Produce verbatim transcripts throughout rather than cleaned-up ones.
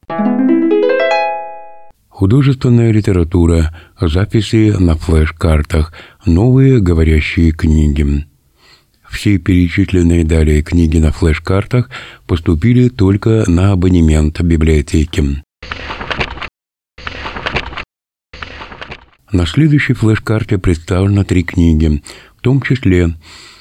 Художественная литература, записи на флеш-картах, новые говорящие книги. Все перечисленные далее книги на флеш-картах поступили только на абонемент библиотеки. На следующей флеш-карте представлено три книги, в том числе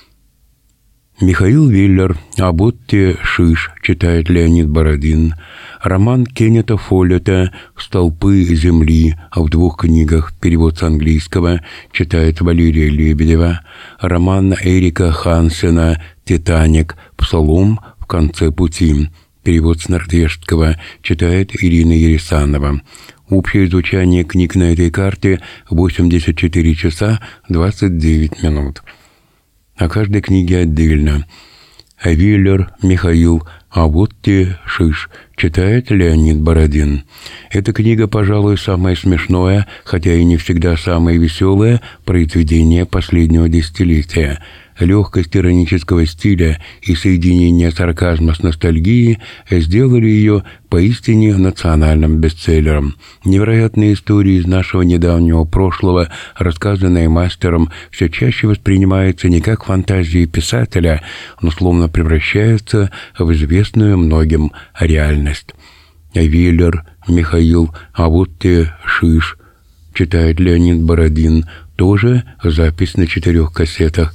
Михаил Виллер «Об Отто Шиш», читает Леонид Бородин, роман Кеннета Фоллета «Столпы земли» в двух книгах, перевод с английского, читает Валерия Лебедева, роман Эрика Хансена «Титаник. Псалом в конце пути», перевод с норвежского, читает Ирина Ересанова. Общее звучание книг на этой карте восемьдесят четыре часа двадцать девять минут. О каждой книге отдельно. Виллер Михаил «Об Отто Шиш», читает Леонид Бородин. Эта книга, пожалуй, самое смешное, хотя и не всегда самое веселое, произведение последнего десятилетия. Легкость иронического стиля и соединение сарказма с ностальгией сделали ее поистине национальным бестселлером. Невероятные истории из нашего недавнего прошлого, рассказанные мастером, все чаще воспринимаются не как фантазии писателя, но словно превращаются в известную многим реальность. Виллер Михаил «Об Отто Шиш», читает Леонид Бородин, тоже запись на четырех кассетах.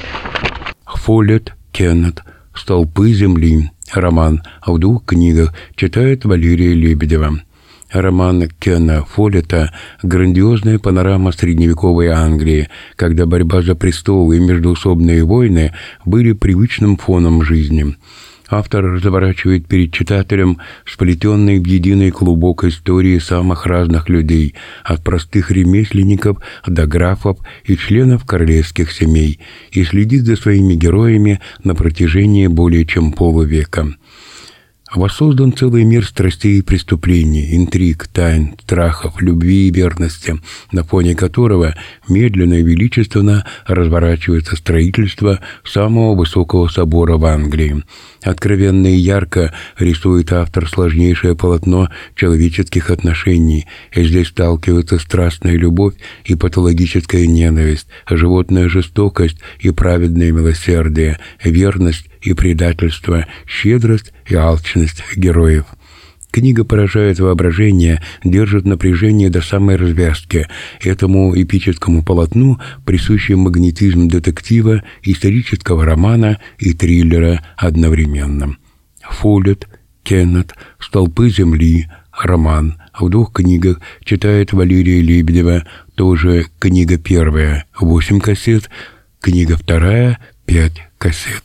Фоллет Кеннет «Столпы земли», роман в двух книгах, читает Валерия Лебедева. Роман Кена Фоллета – грандиозная панорама средневековой Англии, когда борьба за престол и междоусобные войны были привычным фоном жизни. Автор разворачивает перед читателем сплетенные в единый клубок истории самых разных людей, от простых ремесленников до графов и членов королевских семей, и следит за своими героями на протяжении более чем полувека. Воссоздан целый мир страстей и преступлений, интриг, тайн, страхов, любви и верности, на фоне которого медленно и величественно разворачивается строительство самого высокого собора в Англии. Откровенно и ярко рисует автор сложнейшее полотно человеческих отношений, и здесь сталкиваются страстная любовь и патологическая ненависть, животная жестокость и праведное милосердие, верность и предательство, щедрость и алчность героев. Книга поражает воображение, держит напряжение до самой развязки. Этому эпическому полотну присущий магнетизм детектива, исторического романа и триллера одновременно. Фоллет Кеннет «Столпы земли», роман в двух книгах, читает Валерия Лебедева, тоже книга первая, восемь кассет, книга вторая, пять кассет.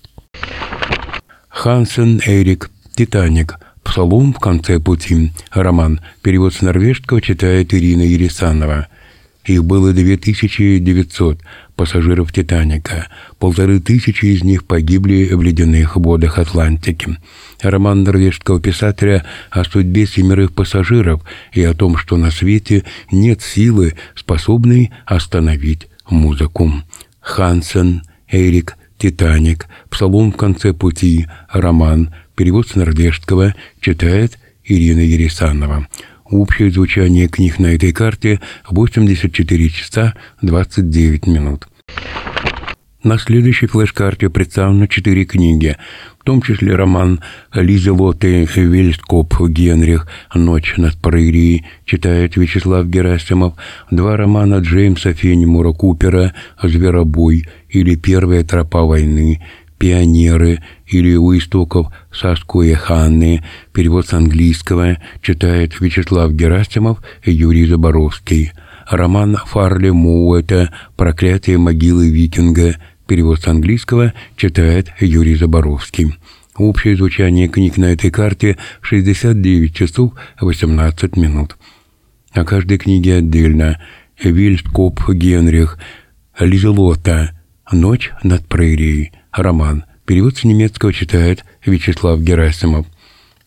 Хансен Эрик «Титаник. Псалом в конце пути», роман, перевод с норвежского, читает Ирина Ересанова. Их было две тысячи девятьсот пассажиров «Титаника». Полторы тысячи из них погибли в ледяных водах Атлантики. Роман норвежского писателя о судьбе семерых пассажиров и о том, что на свете нет силы, способной остановить музыку. Хансен Эрик «Титаник. Псалом в конце пути», роман, перевод с норвежского, читает Ирина Ересанова. Общее звучание книг на этой карте восемьдесят четыре часа двадцать девять минут. На следующей флеш-карте представлено четыре книги, в том числе роман Лизелоты Вельскоп Генрих «Ночь над прерией», читает Вячеслав Герасимов, два романа Джеймса Феннимора Купера «Зверобой» или «Первая тропа войны», «Пионеры» или «У истоков Саскоя Ханны», перевод с английского, читает Вячеслав Герасимов и Юрий Заборовский. Роман Фарли Моуэта «Проклятие могилы викинга», перевод с английского, читает Юрий Заборовский. Общее звучание книг на этой карте шестьдесят девять часов восемнадцать минут. О каждой книге отдельно. Вельскоп Генрих, Лизелота «Ночь над прерией», роман, перевод с немецкого, читает Вячеслав Герасимов.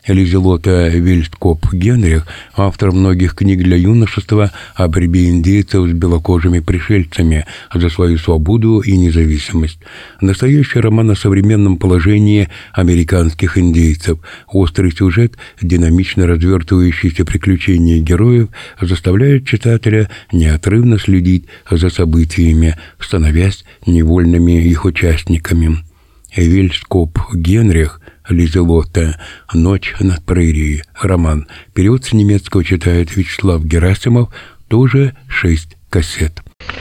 Лизелота Вильсткоп-Генрих, автор многих книг для юношества о борьбе индейцев с белокожими пришельцами за свою свободу и независимость. Настоящий роман о современном положении американских индейцев. Острый сюжет, динамично развертывающиеся приключения героев заставляют читателя неотрывно следить за событиями, становясь невольными их участниками. Вильсткоп-Генрих, Лизелота, «Ночь над прерией», роман. Перевод с немецкого читает Вячеслав Герасимов, тоже шесть кассет.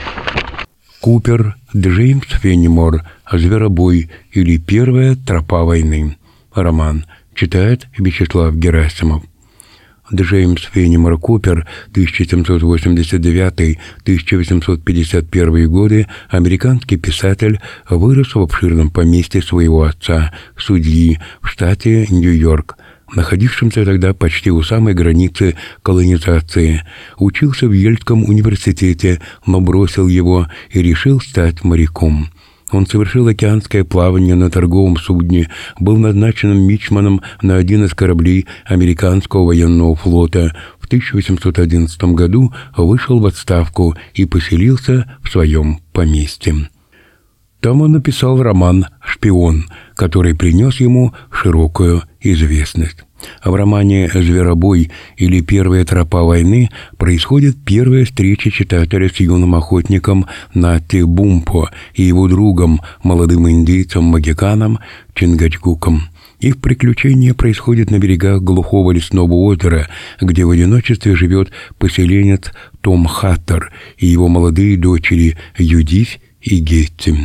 Купер, Джеймс Феннимор, «Зверобой» или «Первая тропа войны», роман. Читает Вячеслав Герасимов. Джеймс Феннимор Купер, тысяча семьсот восемьдесят девятый — тысяча восемьсот пятьдесят первый годы, американский писатель, вырос в обширном поместье своего отца, судьи, в штате Нью-Йорк, находившемся тогда почти у самой границы колонизации. Учился в Ельском университете, но бросил его и решил стать моряком. Он совершил океанское плавание на торговом судне, был назначенным мичманом на один из кораблей американского военного флота. В тысяча восемьсот одиннадцатом году вышел в отставку и поселился в своем поместье. Там он написал роман «Шпион», который принес ему широкую известность. В романе «Зверобой» или «Первая тропа войны» происходит первая встреча читателя с юным охотником Натти Бумпо и его другом, молодым индейцем-магиканом Чингачгуком. Их приключения происходят на берегах глухого лесного озера, где в одиночестве живет поселенец Том Хаттер и его молодые дочери Юдифь и Гетти.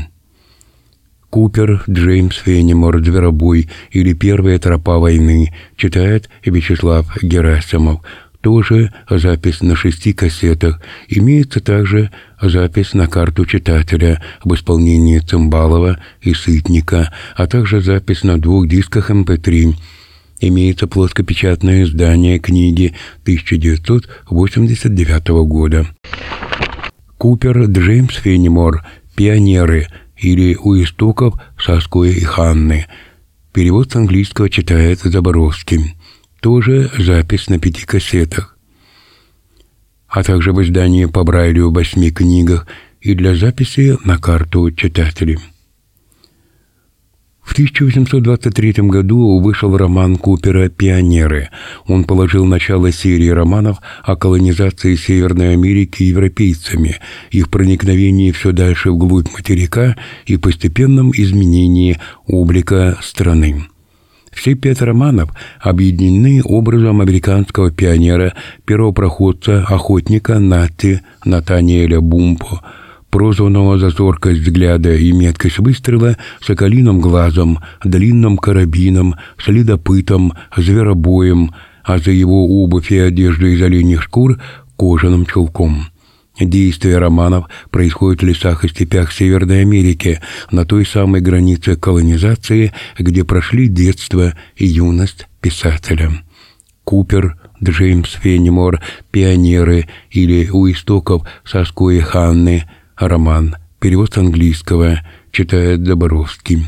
Купер, Джеймс Феннимор, «Зверобой» или «Первая тропа войны», читает Вячеслав Герасимов. Тоже запись на шести кассетах. Имеется также запись на карту читателя в исполнении Цымбалова и Сытника, а также запись на двух дисках эм пэ три. Имеется плоскопечатное издание книги тысяча девятьсот восемьдесят девятого года. Купер, Джеймс Феннимор, «Пионеры» или «У истоков Саскоя и Ханны». Перевод с английского читает Заборовский. Тоже запись на пяти кассетах. А также в издании по Брайлю в восьми книгах и для записи на карту читателей. В тысяча восемьсот двадцать третьем году вышел роман Купера «Пионеры». Он положил начало серии романов о колонизации Северной Америки европейцами, их проникновении все дальше вглубь материка и постепенном изменении облика страны. Все пять романов объединены образом американского пионера, первопроходца, охотника Натти Натаниэля Бумпо, прозванного за зоркость взгляда и меткость выстрела соколиным глазом, длинным карабином, следопытом, зверобоем, а за его обувь и одежду из оленьих шкур — кожаным чулком. Действие романов происходит в лесах и степях Северной Америки, на той самой границе колонизации, где прошли детство и юность писателя. Купер, Джеймс Феннимор, «Пионеры» или «У истоков Саскои Ханны», роман. Перевод с английского читает Заборовский.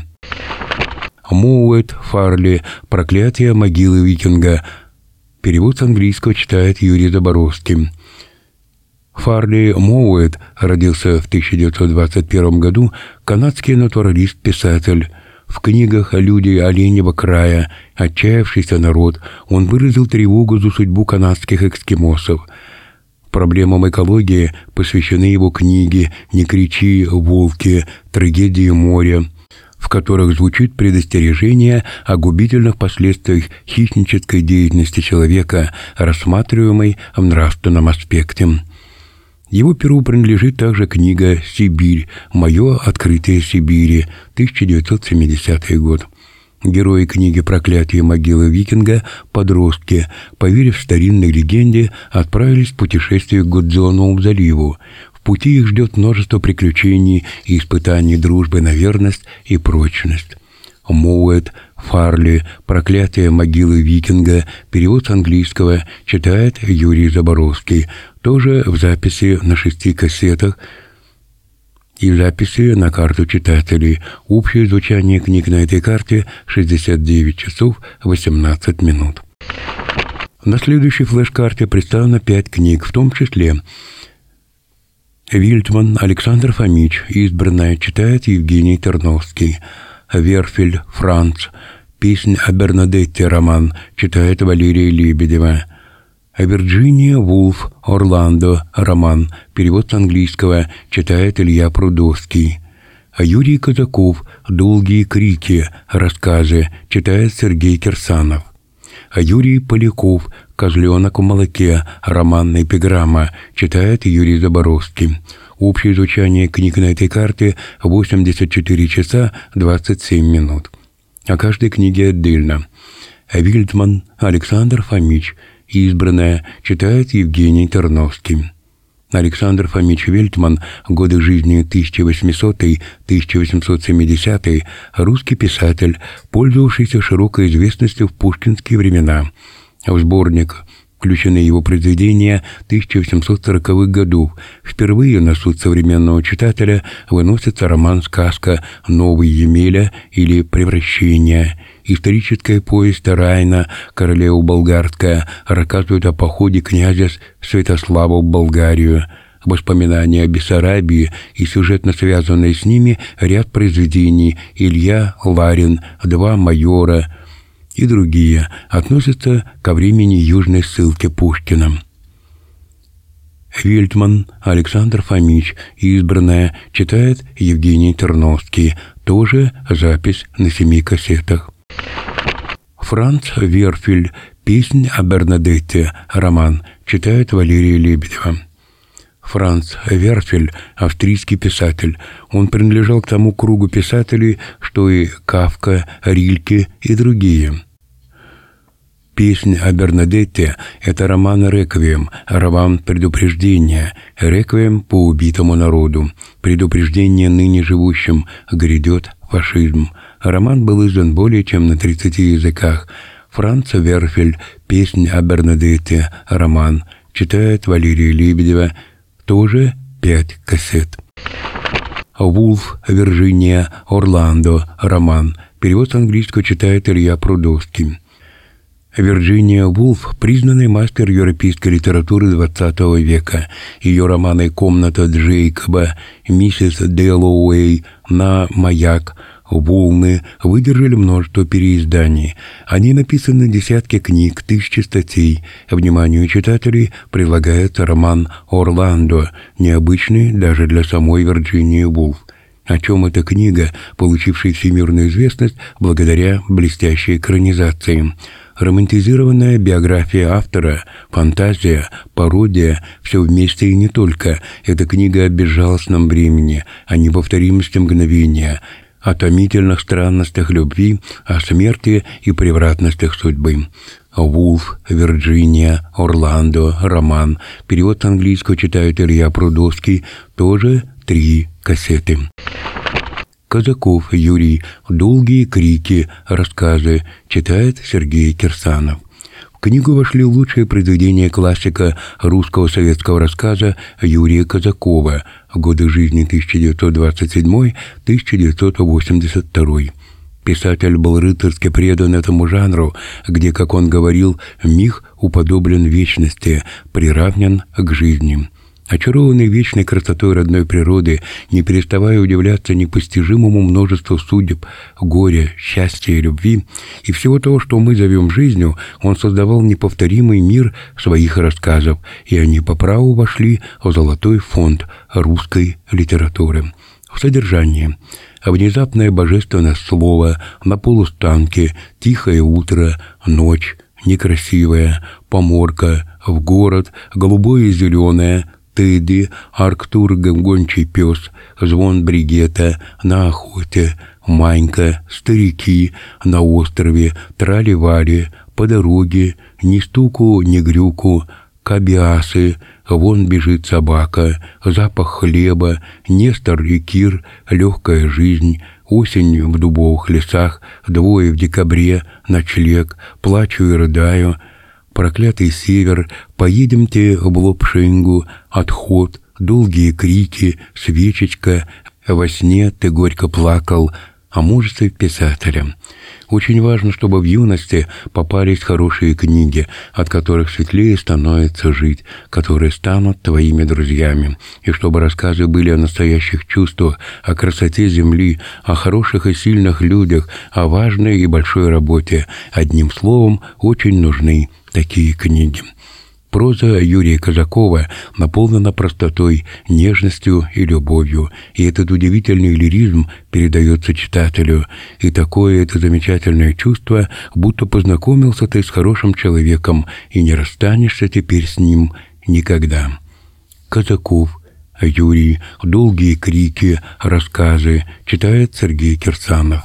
Моуэт Фарли, «Проклятие могилы викинга». Перевод с английского читает Юрий Заборовский. Фарли Моуэт родился в тысяча девятьсот двадцать первом году, канадский натуралист-писатель. В книгах «Люди оленьего края», «Отчаявшийся народ» он выразил тревогу за судьбу канадских эскимосов. Проблемам экологии посвящены его книги «Не кричи, волки», «Трагедии моря», в которых звучит предостережение о губительных последствиях хищнической деятельности человека, рассматриваемой в нравственном аспекте. Его перу принадлежит также книга «Сибирь. Мое открытие Сибири», тысяча девятьсот семидесятый год. Герои книги «Проклятие могилы викинга», подростки, поверив старинной легенде, отправились в путешествие к Гудзонову заливу. В пути их ждет множество приключений и испытаний дружбы на верность и прочность. Моуэт Фарли, «Проклятие могилы викинга», перевод с английского читает Юрий Заборовский, тоже в записи на шести кассетах. и записи на карту читателей. Общее звучание книг на этой карте шестьдесят девять часов восемнадцать минут. На следующей флеш-карте представлено пять книг, в том числе Вильтман Александр Фомич, избранная, читает Евгений Терновский. Верфель Франц, песнь о Бернадетте, роман, читает Валерия Лебедева. Вирджиния Вулф Орландо, роман, перевод с английского, читает Илья Прудовский. Юрий Казаков «Долгие крики», рассказы, читает Сергей Кирсанов. Юрий Поляков «Козленок в молоке», роман «Эпиграмма», читает Юрий Заборовский. Общее звучание книг на этой карте восемьдесят четыре часа двадцать семь минут. О каждой книге отдельно. Вильтман Александр Фомич, избранная, читает Евгений Терновский. Александр Фомич Вильтман, годы жизни тысяча восьмисотый — тысяча восемьсот семидесятый, русский писатель, пользовавшийся широкой известностью в пушкинские времена. В сборник включены его произведения тысяча восемьсот сороковых годов. Впервые на суд современного читателя выносится роман-сказка «Новый Емеля» или «Превращение». Историческая повесть Райна, королева болгарская, рассказывает о походе князя Святослава в Болгарию. Воспоминания о Бессарабии и сюжетно связанные с ними ряд произведений Илья Ларин, «Два майора» и другие относятся ко времени южной ссылки Пушкина. Вильтман Александр Фомич, избранная, читает Евгений Терновский, тоже запись на семи кассетах. Франц Верфель, песнь о Бернадетте, роман, читает Валерия Лебедева. Франц Верфель – австрийский писатель. Он принадлежал к тому кругу писателей, что и Кафка, Рильке и другие. «Песнь о Бернадетте» — это роман «Реквием», роман «Предупреждение», «Реквием по убитому народу», «Предупреждение ныне живущим», «Грядет фашизм». Роман был издан более чем на тридцати языках. Франц Верфель, «Песнь о Бернадетте», роман, читает Валерия Лебедева, тоже пять кассет. Вулф Вирджиния Орландо, роман, перевод с английского читает Илья Прудовский. Вирджиния Вулф – признанный мастер европейской литературы двадцатого века. Ее романы «Комната Джейкоба», «Миссис Дэллоуэй», «На маяк», «Волны» выдержали множество переизданий. Они написаны десятки книг, тысячи статей. Вниманию читателей предлагается роман «Орландо», необычный даже для самой Вирджинии Вулф. О чем эта книга, получившая всемирную известность благодаря блестящей экранизации? Романтизированная биография автора, фантазия, пародия – все вместе и не только. Эта книга о безжалостном времени, о неповторимости мгновения, о томительных странностях любви, о смерти и превратностях судьбы. Вулф, Вирджиния, Орландо, роман. Перевод с английского читает Илья Прудовский, тоже три кассеты. Казаков Юрий, «Долгие крики», рассказы, читает Сергей Кирсанов. В книгу вошли лучшие произведения классика русского советского рассказа Юрия Казакова, годы жизни тысяча девятьсот двадцать седьмой — тысяча девятьсот восемьдесят второй. Писатель был рыцарски предан этому жанру, где, как он говорил, миг уподоблен вечности, приравнен к жизни. Очарованный вечной красотой родной природы, не переставая удивляться непостижимому множеству судеб, горя, счастья и любви, и всего того, что мы зовем жизнью, он создавал неповторимый мир своих рассказов, и они по праву вошли в золотой фонд русской литературы. В содержании: внезапное божественное слово, на полустанке, тихое утро, ночь, некрасивая, поморка, в город, голубое и зеленое, Тедди, Арктур гончий пес, звон бригета, на охоте, Манька, старики, на острове, трали-вали, по дороге, ни стуку, ни грюку, кабиасы, вон бежит собака, запах хлеба, Нестор и Кир, легкая жизнь, осень в дубовых лесах, двое в декабре, ночлег, плачу и рыдаю, проклятый север, поедемте в Лопшингу, отход, долгие крики, свечечка, Во сне ты горько плакал о мужестве писателя. Очень важно, чтобы в юности попались хорошие книги, от которых светлее становится жить, которые станут твоими друзьями, и чтобы рассказы были о настоящих чувствах, о красоте земли, о хороших и сильных людях, о важной и большой работе. Одним словом, очень нужны такие книги. Проза Юрия Казакова наполнена простотой, нежностью и любовью, и этот удивительный лиризм передается читателю. И такое это замечательное чувство, будто познакомился ты с хорошим человеком и не расстанешься теперь с ним никогда. Казаков Юрий. Долгие крики. Рассказы. Читает Сергей Кирсанов.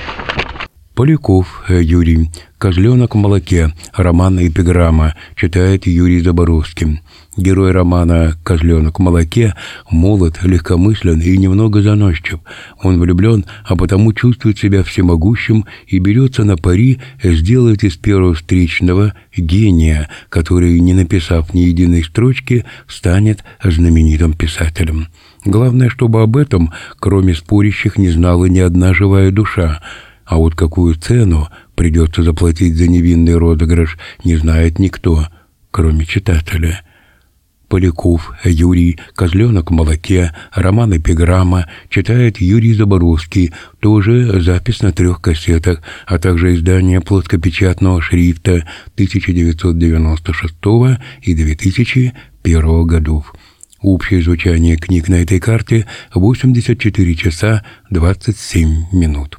Поляков Юрий. «Козленок в молоке». Роман «Эпиграмма». Читает Юрий Заборовский. Герой романа «Козленок в молоке» молод, легкомыслен и немного заносчив. Он влюблен, а потому чувствует себя всемогущим и берется на пари сделать из первого встречного гения, который, не написав ни единой строчки, станет знаменитым писателем. Главное, чтобы об этом, кроме спорящих, не знала ни одна живая душа. А вот какую цену придется заплатить за невинный розыгрыш, не знает никто, кроме читателя. Поляков Юрий. «Козленок в молоке». Роман «Эпиграмма». Читает Юрий Заборовский. Тоже запись на трех кассетах, а также издание плоскопечатного шрифта тысяча девятьсот девяносто шестого и две тысячи первого годов. Общее звучание книг на этой карте — восемьдесят четыре часа двадцать семь минут.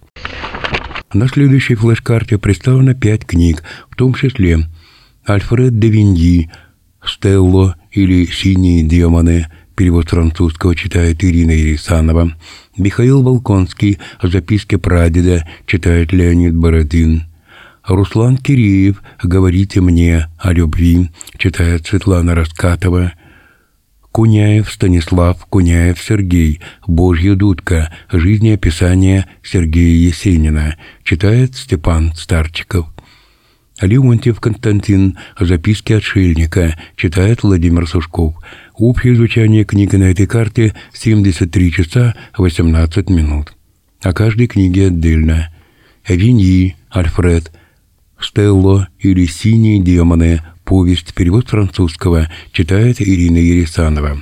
На следующей флеш-карте представлено пять книг, в том числе Альфред де Виньи «Стелло» или «Синие демоны», перевод французского читает Ирина Ересанова, Михаил Волконский «Записки прадеда», читает Леонид Бородин, Руслан Киреев «Говорите мне о любви», читает Светлана Раскатова, Куняев Станислав, Куняев Сергей, «Божья дудка», жизнеописание Сергея Есенина, читает Степан Старчиков. Леонтьев Константин, «Записки отшельника», читает Владимир Сушков. Общее звучание книги на этой карте — семьдесят три часа восемнадцать минут. О каждой книге отдельно. Виньи Альфред. «Стелло» или «Синие демоны», повесть, перевод французского, читает Ирина Ересанова.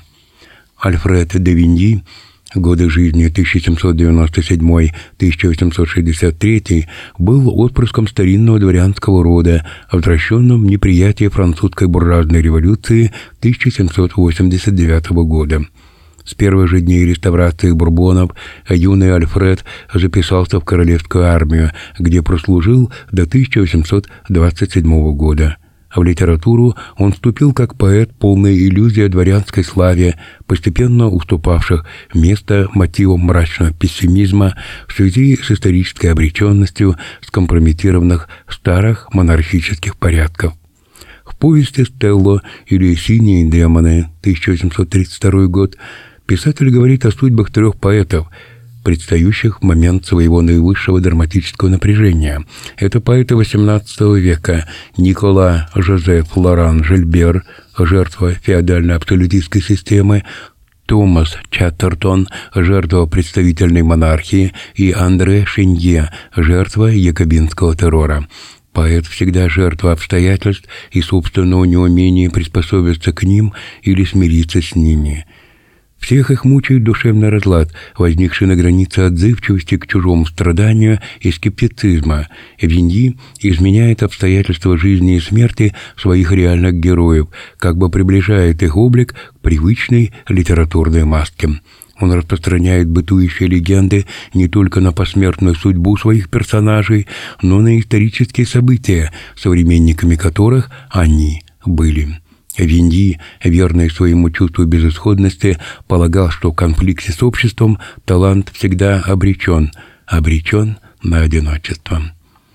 Альфред де Виньи, годы жизни тысяча семьсот девяносто седьмой — тысяча восемьсот шестьдесят третий, был отпрыском старинного дворянского рода, возвращенным в неприятие французской буржуазной революции тысяча семьсот восемьдесят девятого года. С первых же дней реставрации бурбонов юный Альфред записался в королевскую армию, где прослужил до тысяча восемьсот двадцать седьмого года. В литературу он вступил как поэт, полный иллюзий о дворянской славе, постепенно уступавших место мотивам мрачного пессимизма в связи с исторической обреченностью скомпрометированных старых монархических порядков. В повести «Стелло» или «Синие демоны» тысяча восемьсот тридцать второй год писатель говорит о судьбах трех поэтов, предстающих в момент своего наивысшего драматического напряжения. Это поэты восемнадцатого века: Никола Жозеф Лоран Жильбер, жертва феодально-абсолютистской системы, Томас Чаттертон, жертва представительной монархии, и Андре Шенье, жертва якобинского террора. Поэт всегда жертва обстоятельств и собственного неумения приспособиться к ним или смириться с ними. Всех их мучает душевный разлад, возникший на границе отзывчивости к чужому страданию и скептицизма. Виньи изменяет обстоятельства жизни и смерти своих реальных героев, как бы приближает их облик к привычной литературной маске. Он распространяет бытующие легенды не только на посмертную судьбу своих персонажей, но и на исторические события, современниками которых они были. Виньи, верный своему чувству безысходности, полагал, что в конфликте с обществом талант всегда обречен, обречен на одиночество.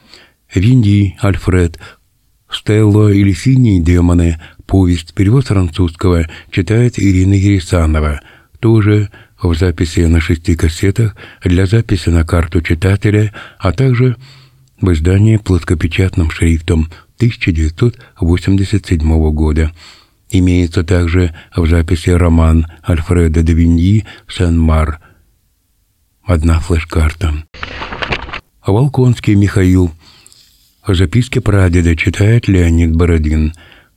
Виньи Альфред. «Стелло» или «Синие демоны», повесть, перевод французского, читает Ирина Ересанова. Тоже в записи на шести кассетах, для записи на карту читателя, а также в издании плоскопечатным шрифтом тысяча девятьсот восемьдесят седьмого года. Имеется также в записи роман Альфреда де Виньи «Сен-Мар». одна флеш-карта. Волконский Михаил. Записки прадеда читает Леонид Бородин.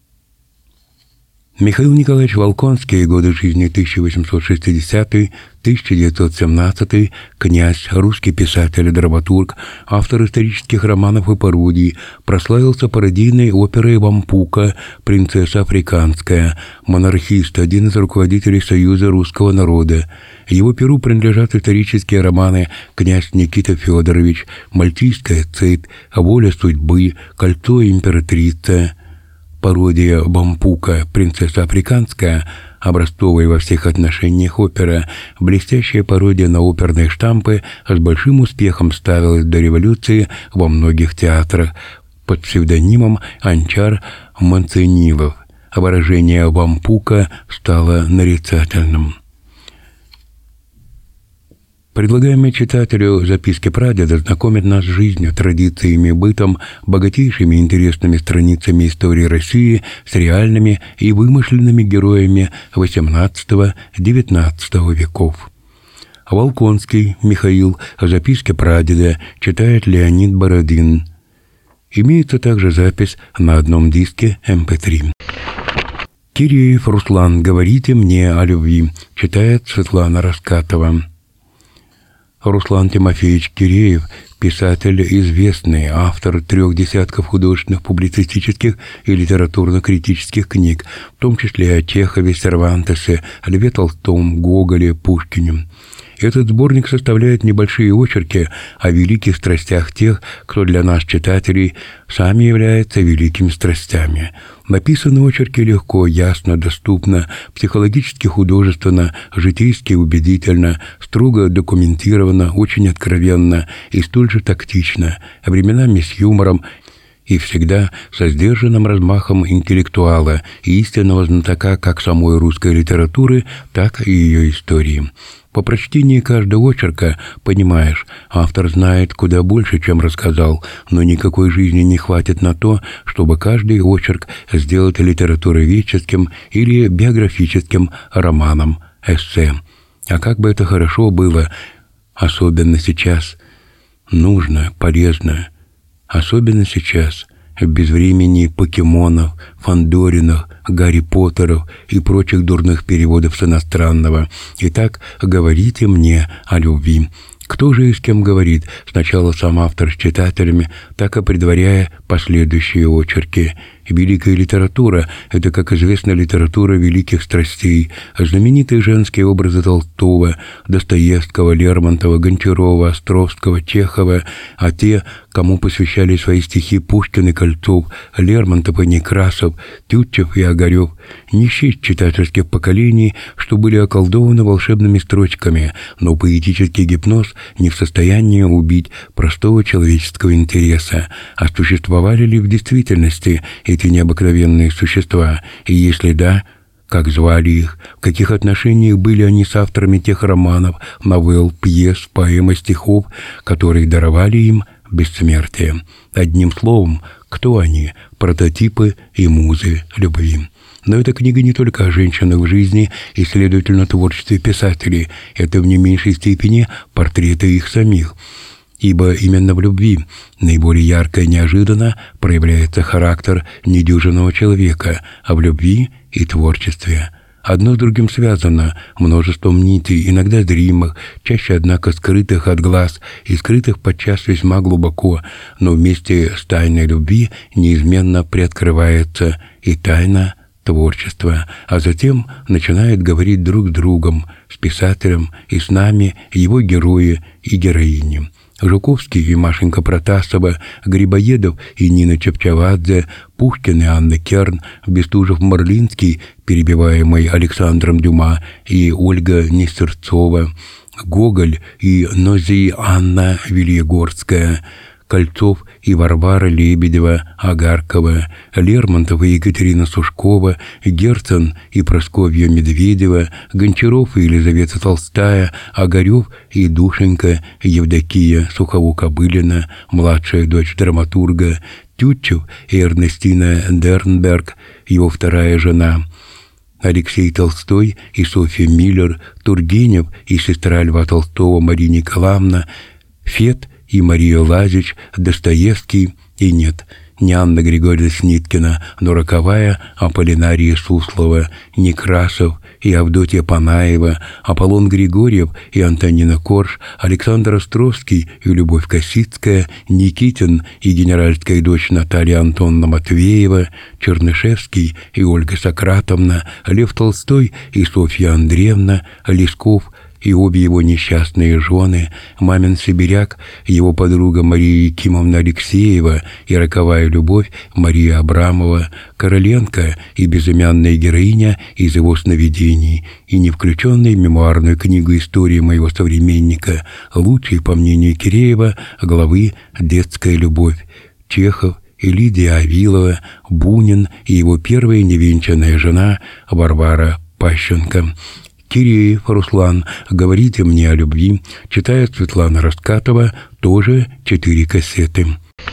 Михаил Николаевич Волконский, годы жизни тысяча восемьсот шестидесятый — тысяча девятьсот семнадцатый, князь, русский писатель и драматург, автор исторических романов и пародий, прославился пародийной оперой «Вампука», «Принцесса Африканская», монархист, один из руководителей Союза русского народа. Его перу принадлежат исторические романы «Князь Никита Федорович», «Мальтийская цепь», «Воля судьбы», «Кольцо императрицы». Пародия «Вампука», «Принцесса Африканская», образцовая во всех отношениях опера, блестящая пародия на оперные штампы, с большим успехом ставилась до революции во многих театрах под псевдонимом Анчар Манцинилов. Выражение «Вампука» стало нарицательным. Предлагаемый читателю записки прадеда знакомит нас с жизнью, традициями, бытом, богатейшими интересными страницами истории России с реальными и вымышленными героями восемнадцатого-девятнадцатого веков. Волконский Михаил. Записки прадеда читает Леонид Бородин. Имеется также запись на одном диске эм пэ три. Киреев Руслан. Говорите мне о любви. Читает Светлана Раскатова. Руслан Тимофеевич Киреев, писатель известный, автор трех десятков художественных, публицистических и литературно-критических книг, в том числе о Чехове, Сервантесе, Льве Толстом, Гоголе, Пушкине. Этот сборник составляет небольшие очерки о великих страстях тех, кто для нас, читателей, сами является великими страстями. Написаны очерки легко, ясно, доступно, психологически художественно, житейски убедительно, строго документировано, очень откровенно и столь же тактично, временами с юмором и всегда со сдержанным размахом интеллектуала и истинного знатока как самой русской литературы, так и ее истории. По прочтении каждого очерка понимаешь, автор знает куда больше, чем рассказал, но никакой жизни не хватит на то, чтобы каждый очерк сделать литературоведческим или биографическим романом, эссе. А как бы это хорошо было, особенно сейчас, нужно, полезно, особенно сейчас, без времени покемонов, Фандоринов, Гарри Поттеров и прочих дурных переводов с иностранного. Итак, говорите мне о любви. Кто же и с кем говорит, сначала сам автор с читателями, так и предваряя последующие очерки. Великая литература — это, как известно, литература великих страстей. Знаменитые женские образы Толстого, Достоевского, Лермонтова, Гончарова, Островского, Чехова, а те, кому посвящали свои стихи Пушкин и Кольцов, Лермонтов и Некрасов, Тютчев и Огарев. Не счесть читательских поколений, что были околдованы волшебными строчками, но поэтический гипноз не в состоянии убить простого человеческого интереса. А существовали ли в действительности эти необыкновенные существа, и если да, как звали их, в каких отношениях были они с авторами тех романов, новелл, пьес, поэм и стихов, которые даровали им бессмертие. Одним словом, кто они, прототипы и музы любви. Но эта книга не только о женщинах в жизни и, следовательно, творчестве писателей, это в не меньшей степени портреты их самих. Ибо именно в любви наиболее ярко и неожиданно проявляется характер недюжинного человека, а в любви и творчестве. Одно с другим связано множеством нитей, иногда зримых, чаще, однако, скрытых от глаз и скрытых подчас весьма глубоко, но вместе с тайной любви неизменно приоткрывается и тайна творчества, а затем начинают говорить друг с другом, с писателем и с нами его герои и героини. Жуковский и Машенька Протасова, Грибоедов и Нина Чапчавадзе, Пушкин и Анна Керн, Бестужев-Марлинский, перебиваемый Александром Дюма, и Ольга Нестерцова, Гоголь и Нози Анна Вильегорская, Кольцов и Варвара Лебедева, Агаркова, Лермонтов и Екатерина Сушкова, Герцен и Прасковья Медведева, Гончаров и Елизавета Толстая, Огарев и Душенька Евдокия Сухово-Кобылина, младшая дочь драматурга, Тютчев и Эрнестина Дернберг, его вторая жена, Алексей Толстой и Софья Миллер, Тургенев и сестра Льва Толстого Мария Николаевна, Фет и Мария Лазич, Достоевский и нет, не Анна Григорьевна Сниткина, но роковая Аполлинария Суслова, Некрасов и Авдотья Панаева, Аполлон Григорьев и Антонина Корж, Александр Островский и Любовь Косицкая, Никитин и генеральская дочь Наталья Антоновна Матвеева, Чернышевский и Ольга Сократовна, Лев Толстой и Софья Андреевна, Лесков и обе его несчастные жены, мамин сибиряк, его подруга Мария Якимовна Алексеева и роковая любовь Мария Абрамова, Короленко и безымянная героиня из его сновидений, и не включенная в мемуарную книгу истории моего современника, лучшей, по мнению Киреева, главы «Детская любовь», Чехов и Лидия Авилова, Бунин и его первая невенчанная жена Варвара Пащенко. Киреев Руслан «Говорите мне о любви», читает Светлана Раскатова, тоже четыре кассеты.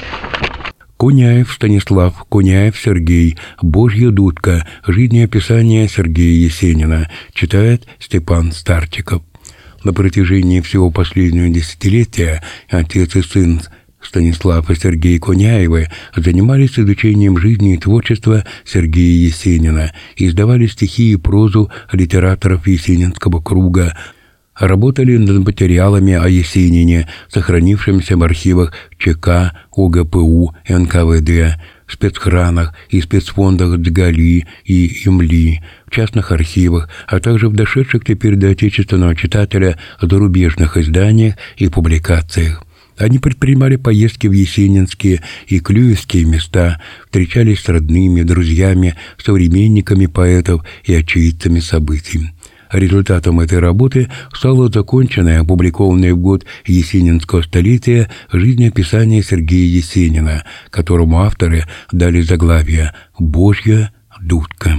Куняев Станислав, Куняев Сергей, «Божья дудка», жизнеописание Сергея Есенина, читает Степан Старчиков. На протяжении всего последнего десятилетия отец и сын Станислав и Сергей Куняевы занимались изучением жизни и творчества Сергея Есенина, издавали стихи и прозу литераторов Есенинского круга, работали над материалами о Есенине, сохранившимися в архивах ЧК, ОГПУ, эн ка вэ дэ, спецхранах и спецфондах Джгали и Имли, в частных архивах, а также в дошедших теперь до отечественного читателя зарубежных изданиях и публикациях. Они предпринимали поездки в есенинские и клюевские места, встречались с родными, друзьями, современниками поэтов и очевидцами событий. Результатом этой работы стало законченное, опубликованное в год Есенинского столетия жизнеописание Сергея Есенина, которому авторы дали заглавие «Божья дудка».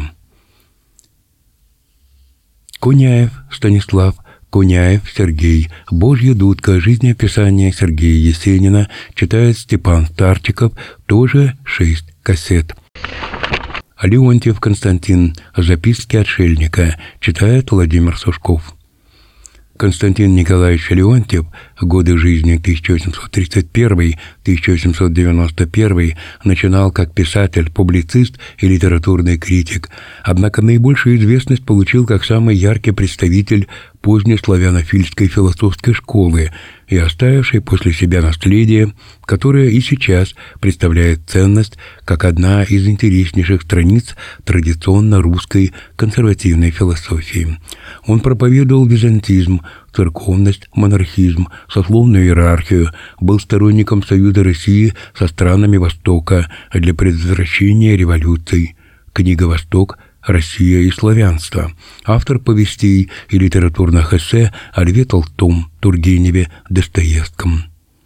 Куняев Станислав, Куняев Сергей, «Божья дудка», жизнеописание Сергея Есенина, читает Степан Старчиков, тоже шесть кассет. Леонтьев Константин, записки отшельника, читает Владимир Сушков. Константин Николаевич Леонтьев, годы жизни тысяча восемьсот тридцать первый — тысяча восемьсот девяносто первый, начинал как писатель, публицист и литературный критик, однако наибольшую известность получил как самый яркий представитель позднеславянофильской философской школы и оставивший после себя наследие, которое и сейчас представляет ценность как одна из интереснейших страниц традиционно русской консервативной философии. Он проповедовал византизм, церковность, монархизм, сословную иерархию, был сторонником Союза России со странами Востока для предотвращения революций. Книга «Восток. Россия и славянство», автор повестей и литературных эссе о Льве Толстом, Тургеневе, Достоевском.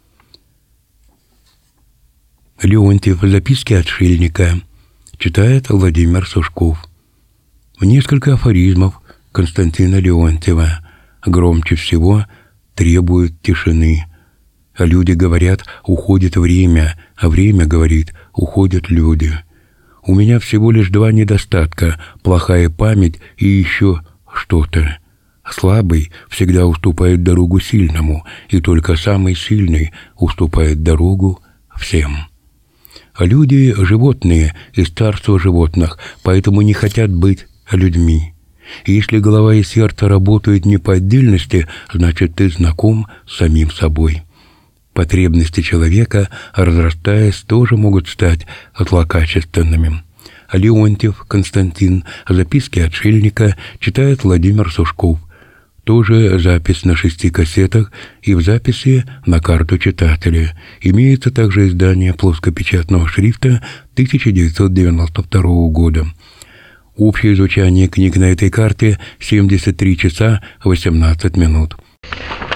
Леонтьев, записки отшельника, читает Владимир Сушков. Несколько афоризмов Константина Леонтьева. Громче всего требуют тишины. Люди говорят, уходит время, а время говорит, уходят люди. У меня всего лишь два недостатка – плохая память и еще что-то. Слабый всегда уступает дорогу сильному, и только самый сильный уступает дорогу всем. Люди – животные из царства животных, поэтому не хотят быть людьми. И если голова и сердце работают не по отдельности, значит, ты знаком с самим собой. Потребности человека, разрастаясь, тоже могут стать злокачественными. Леонтьев Константин, записки отшельника, читает Владимир Сушков. Тоже запись на шести кассетах и в записи на карту читателя. Имеется также издание плоскопечатного шрифта тысяча девятьсот девяносто второго года. Общее звучание книг на этой карте семьдесят три часа восемнадцать минут.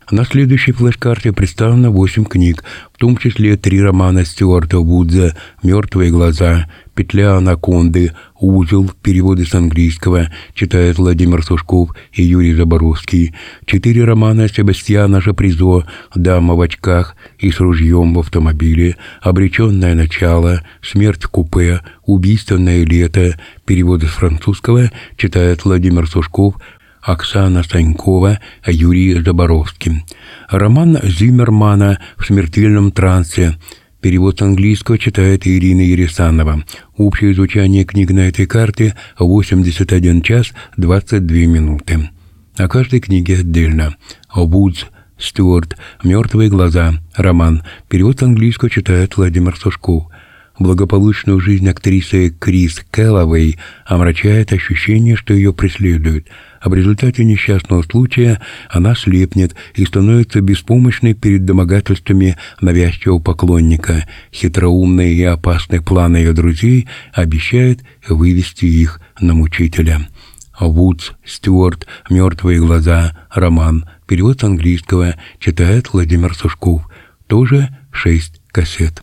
На следующей флеш-карте представлено восемь книг, в том числе три романа Стюарта Вудза «Мертвые глаза», «Петля анаконды», «Узел», переводы с английского, читает Владимир Сушков и Юрий Заборовский, четыре романа Себастьяна Жапризо «Дама в очках» и «С ружьем в автомобиле», «Обреченное начало», «Смерть в купе», «Убийственное лето», переводы с французского, читает Владимир Сушков, Оксана Санькова, Юрий Заборовский. Роман Зиммермана «В смертельном трансе», перевод с английского, читает Ирина Ересанова. Общее звучание книг на этой карте — восемьдесят один час двадцать две минуты. О каждой книге отдельно. Вудз, Стюарт, «Мертвые глаза», роман, перевод с английского, читает Владимир Сушков. Благополучную жизнь актрисы Крис Кэллоуэй омрачает ощущение, что ее преследуют, а в результате несчастного случая она слепнет и становится беспомощной перед домогательствами навязчивого поклонника. Хитроумный и опасный план ее друзей обещает вывести их на мучителя. Вудз, Стюарт, «Мертвые глаза», роман, перевод с английского, читает Владимир Сушков. Тоже шесть кассет.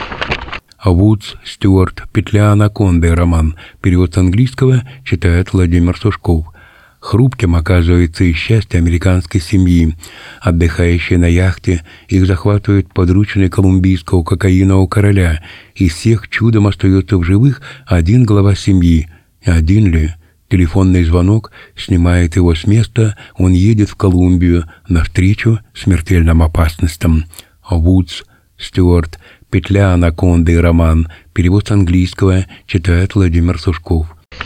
Вудз, Стюарт, «Петля анаконды», роман, перевод с английского, читает Владимир Сушков. Хрупким оказывается и счастье американской семьи. Отдыхающие на яхте, их захватывают подручные колумбийского кокаинового короля. Из всех чудом остается в живых один глава семьи. Один ли? Телефонный звонок снимает его с места, он едет в Колумбию навстречу смертельным опасностям. Вудз, Стюарт, «Петля анаконды», роман, перевод с английского, читает Владимир Сушков.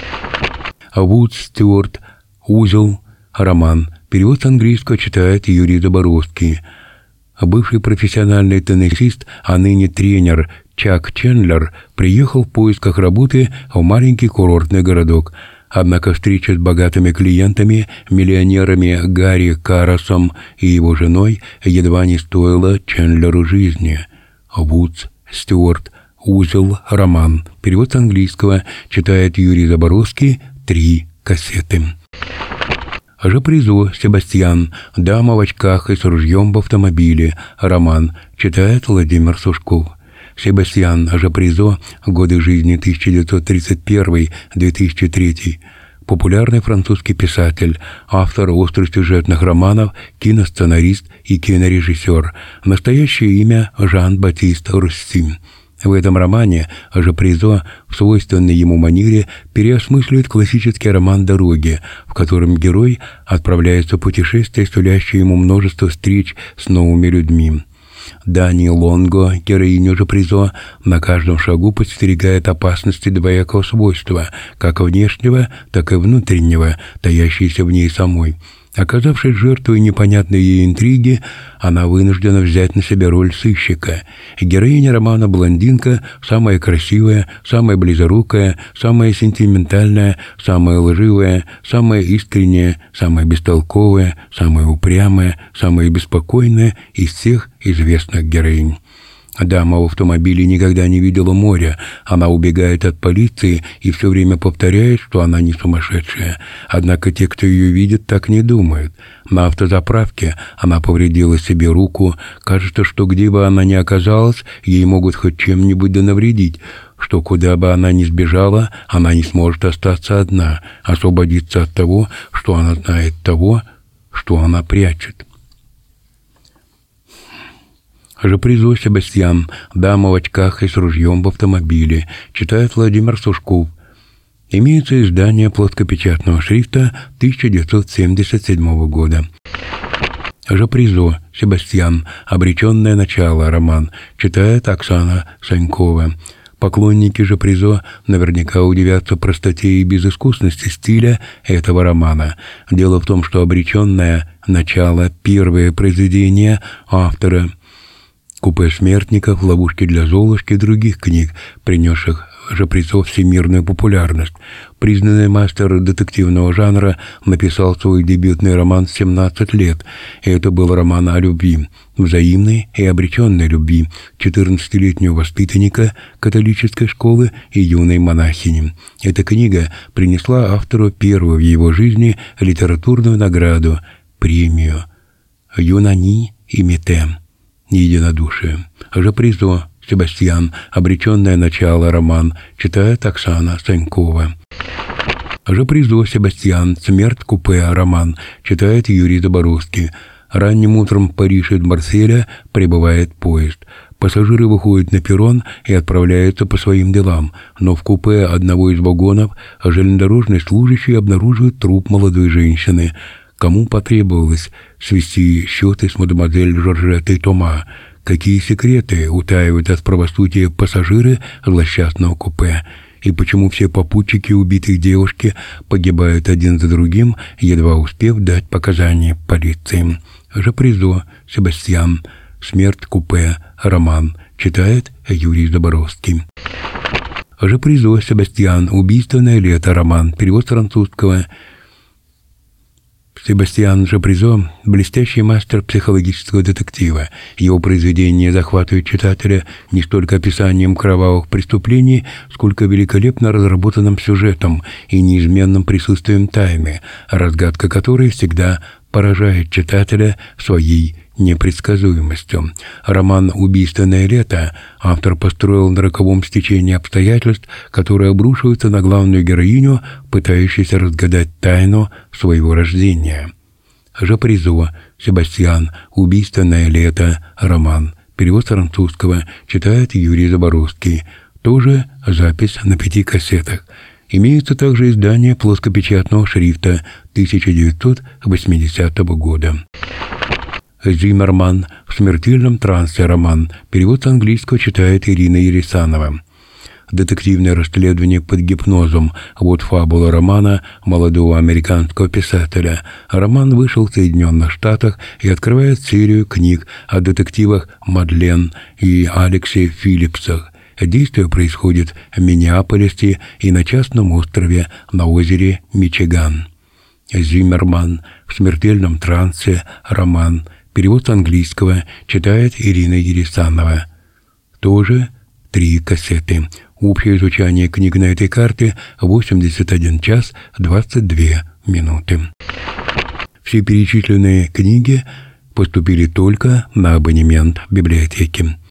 Вудз, Стюарт, «Узел», роман, перевод с английского, читает Юрий Заборовский. Бывший профессиональный теннисист, а ныне тренер Чак Чендлер приехал в поисках работы в маленький курортный городок. Однако встреча с богатыми клиентами, миллионерами Гарри Карросом и его женой едва не стоила Чендлеру жизни. Вудз, Стюарт, «Узел», роман, перевод с английского, читает Юрий Заборовский, три кассеты. Жапризо, Себастьян, «Дама в очках и с ружьем в автомобиле», роман, читает Владимир Сушков. Себастьян Жапризо, годы жизни тысяча девятьсот тридцать первый — две тысячи третий. Популярный французский писатель, автор остросюжетных романов, киносценарист и кинорежиссер. Настоящее имя Жан-Батист Русси. В этом романе Жапризо в свойственной ему манере переосмысливает классический роман «Дороги», в котором герой отправляется в путешествие, сулящее ему множество встреч с новыми людьми. Дани Лонго, героиня Жапризо, на каждом шагу подстерегает опасности двоякого свойства, как внешнего, так и внутреннего, таящейся в ней самой. Оказавшись жертвой непонятной ей интриги, она вынуждена взять на себя роль сыщика. Героиня романа блондинка, самая красивая, самая близорукая, самая сентиментальная, самая лживая, самая искренняя, самая бестолковая, самая упрямая, самая беспокойная из всех известных героинь. Дама в автомобиле никогда не видела моря. Она убегает от полиции и все время повторяет, что она не сумасшедшая. Однако те, кто ее видит, так не думают. На автозаправке она повредила себе руку. Кажется, что где бы она ни оказалась, ей могут хоть чем-нибудь да навредить. Что куда бы она ни сбежала, она не сможет остаться одна, освободиться от того, что она знает того, что она прячет. Жапризо, Себастьян, «Дама в очках и с ружьем в автомобиле», читает Владимир Сушков. Имеется издание плоскопечатного шрифта тысяча девятьсот семьдесят седьмого года. Жапризо, Себастьян, «Обреченное начало», роман, читает Оксана Санькова. Поклонники Жапризо наверняка удивятся простоте и безыскусности стиля этого романа. Дело в том, что «Обреченное начало» — первое произведение автора. «Купе смертников», «Ловушки для Золушки» и других книг, принесших Жапризо всемирную популярность. Признанный мастер детективного жанра написал свой дебютный роман в семнадцать лет, и это был роман о любви, взаимной и обреченной любви четырнадцатилетнего воспитанника католической школы и юной монахини. Эта книга принесла автору первую в его жизни литературную награду — премию Юнани и Мете. Единодушие. Жапризо Себастьян. Обреченное начало. Роман. Читает Оксана Санькова. Жапризо Себастьян. Смерть купе. Роман. Читает Юрий Заборовский. Ранним утром в Париж из Марселя прибывает поезд. Пассажиры выходят на перрон и отправляются по своим делам, но в купе одного из вагонов железнодорожный служащий обнаруживает труп молодой женщины. Кому потребовалось свести счеты с мадемуазель Жоржеттой Тома? Какие секреты утаивают от правосудия пассажиры злосчастного купе? И почему все попутчики убитой девушки погибают один за другим, едва успев дать показания полиции? Жапризо Себастьян. Смерть купе. Роман. Читает Юрий Заборовский. Жапризо Себастьян. Убийственное лето. Роман. Перевод с французского. Себастьян Жапризо – блестящий мастер психологического детектива. Его произведения захватывают читателя не столько описанием кровавых преступлений, сколько великолепно разработанным сюжетом и неизменным присутствием тайны, разгадка которой всегда поражает читателя своей непредсказуемостью. Роман «Убийственное лето» автор построил на роковом стечении обстоятельств, которые обрушиваются на главную героиню, пытающуюся разгадать тайну своего рождения. Жапризо Себастьян. Убийственное лето. Роман. Перевод с французского. Читает Юрий Заборовский. Тоже запись на пяти кассетах. Имеется также издание плоскопечатного шрифта тысяча девятьсот восьмидесятого года. Зиммерман. В смертельном трансе. Роман. Перевод с английского читает Ирина Ересанова. Детективное расследование под гипнозом. Вот фабула романа молодого американского писателя. Роман вышел в Соединенных Штатах и открывает серию книг о детективах Мадлен и Алексе Филлипсах. Действие происходит в Миннеаполисе и на частном острове на озере Мичиган. Зиммерман. В смертельном трансе. Роман. Перевод с английского читает Ирина Ересанова. Тоже три кассеты. Общее звучание книг на этой карте восемьдесят один час двадцать две минуты. Все перечисленные книги поступили только на абонемент библиотеки.